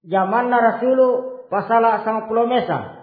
Zaman na Rasulu pasala sang promesa.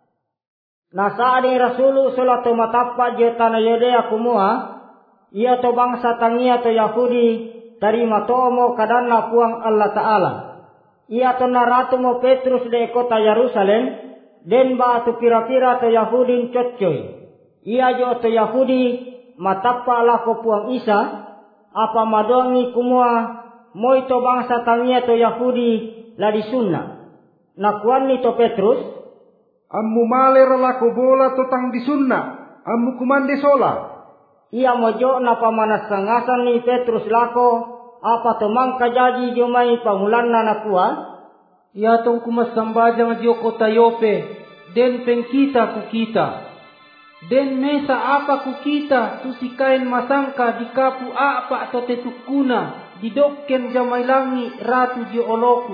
Nasa adi Rasulu sula to matappa je tanah Yudea kumua, ia to bangsa tangia to Yahudi tarima to mo kadanna puang Allah Ta'ala. Ia to naratu mo Petrus de kota Yerusalem, den ba tu pira-pira to Yahudin coccoy. Ia jo to Yahudi matappa lako puang Isa, apa madongi kumua moi to bangsa tangia to Yahudi ladi sunna. Nakuan ni to Petrus, ammu maler lako bola to tang di sunna, ammu kumande sola. Ia mojo na pamanasangasan ni Petrus lako, apa to mangka jaji jomai pamulanna nakua. Ia tong kumasambajang dio kota Yope, den pengkita kukita. Den mesa apa kukita susikain masangka di kapu apa to tetukuna didokken jamailangi ratu dio oloku.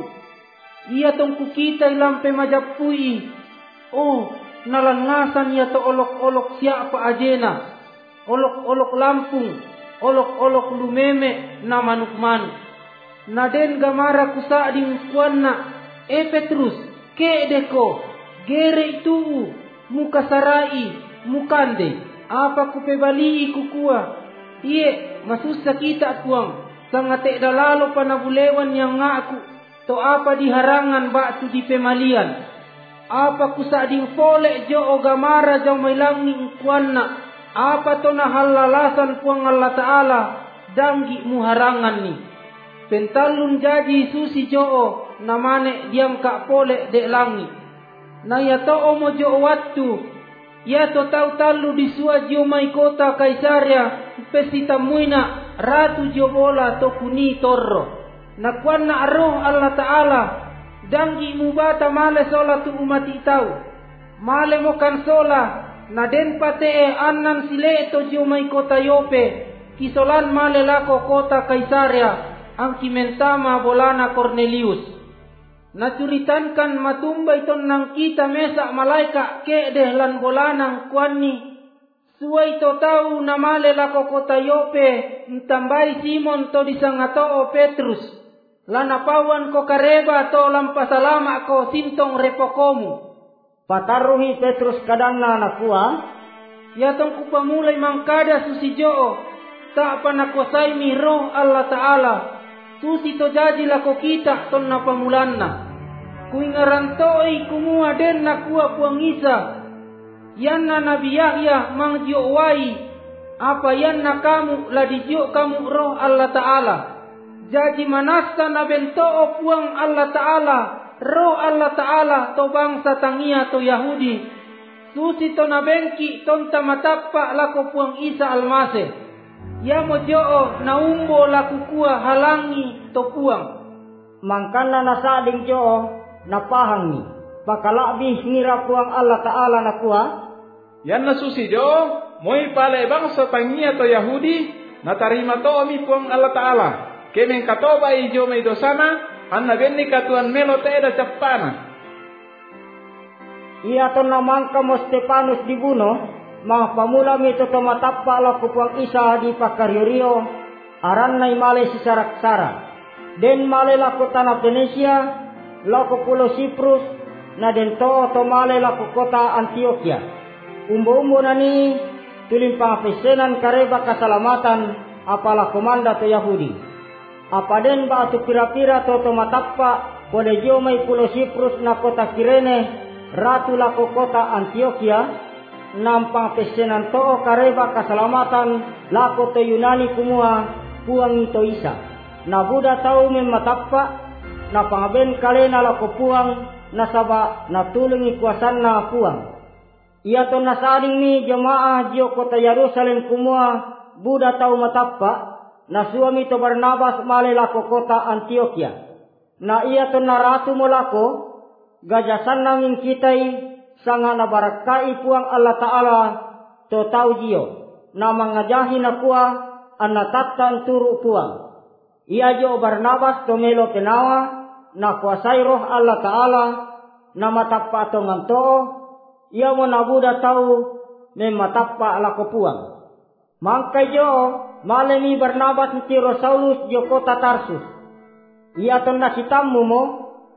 Ia tong kukita ilampe majapui. Oh, nalangasan ia to olok-olok siapa ajena. Olok-olok Lampung, olok-olok Lumeme na manuk-manuk. Naden gamara kusading kuanna, Petrus, ke deko, gere itu, muka sarai, mukande, apa kupebali kukua. Iye, masusa kita tuang, sangate dalalo panabulewan yang ngaku, to apa diharangan batu di pemalian. Apa kusading fole jo o gamara jau mailangi kuanna. Apa to nahalalasan puang Allah Ta'ala danggi muharangan ni. Pentalun jaji susi joo namane diam kak pole dek langi. Na ya to omo joo waktu. Ya to tau talu disua jo mai kota Kaisaria. Pesita muina ratu jo bola to kuni torro. Na kuan na aroh Allah Ta'ala. Danggi mubata male sola tu umati tau. Male mokan sola. Na den patee anan sile to jumai kota Yope, kisolan malelako kota Kaisaria, ang kimentama bolana Cornelius. Naturitankan matumbay ton nang kita mesa malaika ke dehlan bolanang kuani. Suway to tau na malelako kota Yope, mtambay Simon to disangato o Petrus. Lanapawan ko kareba to lampasalama ko sintong repokomu. Pataruhi Petrus kadanna nakua, yatong kupamulay mangkada susi joo, tak panakuasay mi roh Allah Ta'ala, susi to jaji lako kita ton napamulanna. Kuingarantoi kumua den nakua puang Isa, yan na Nabi Yahya mang jo wai, apa yan na kamu ladi jo kamu roh Allah Ta'ala. Jaji manasta na bentoo puang Allah Ta'ala, roh Allah Ta'ala to bangsa tangia to Yahudi. Susi to nabengki tonta matappa lako puang Isa almase. Ya mo joo naumbo laku kua halangi to puang. Mangkana nasading joo napahangi. Pakalabih ngira puang Allah Ta'ala nakua. Yan na susi joo moy pale bangsa tangia to Yahudi natarima to ami puang Allah Ta'ala. Kemeng katoba ijo may dosana. Anna benni katuan melo teda capana. Ia to namangka mo Stefanus dibunuh, mga pamula mito to matappa lako puang Isa di Pakaryorio, aran na imale si Saraksara. Den male lako tanah Venesia, lako pulo Siprus, na den to male lako kota Antioquia. Umbo-umbo na ni tulim pangapesenan kareba kasalamatan apala komanda to Yahudi. Apa den ba tu pira-pira to matappa pode jomai pulo Siprus na kota Kirene ratu lako kota Antioquia nampang pesenan to kareba kasalamatan lako to Yunani kumua puang ito Isa na Buddha tau mematappa na pangaben kalena lako puang nasaba na tulungi kuasan na puang. Ia to nasading ni jemaah jio kota Yerusalem kumua Buddha tau matappa na suami to Barnabas male lako kota Antioquia. Na iya to naratu mo lako, gajasan namin kitay sanga nabarakai puang Allah Ta'ala to tau jiyo, na mangajahi na kuwa an natatan turu puang. Iya jo Barnabas to melo penawa, na kuasay roh Allah Ta'ala, na matappa to nganto, iya mo nabuda tau me matappa lako puang. Mangkay jo, malemi Barnabas ni Saulus jo kota Tarsus. Ia to nasitammu mo,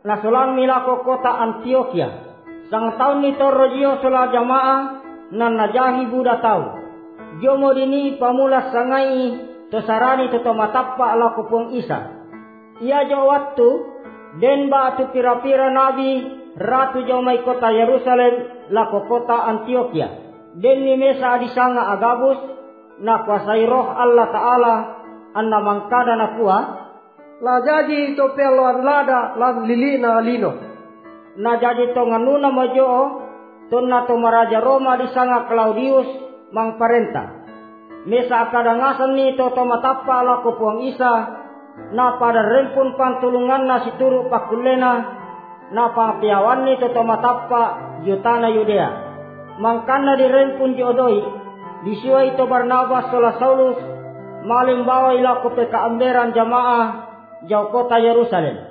nasulan milako kota Antioquia. Sang taon nito rojio sula jamaah nan najahi Buddha tau. Jomo dini pamulas sangai to sarani to matappa ala kupung Isa. Ia jo waktu den ba tu pira-pira nabi ratu jo mai kota Yerusalem lako kota Antioquia. Den ni mesa di sanga Agabus na kuasai roh Allah Ta'ala anna mangkada na kuah la jadi to peluan lada lan lilina lino. Na jadi to nganuna mojo to na to maraja Roma di sanga Claudius mang parenta. Mesa kadangasan ni to matappa ala kupuang Isa na pada rempun pantulungan na situru pakulena na pangtiawan ni to matappa jutana Yudea. Mangkana di rempun diodoi disiwa ito Barnabas sola Saulus maling bawa ila ko pe kaamberan jamaah jauh kota Yerusalem.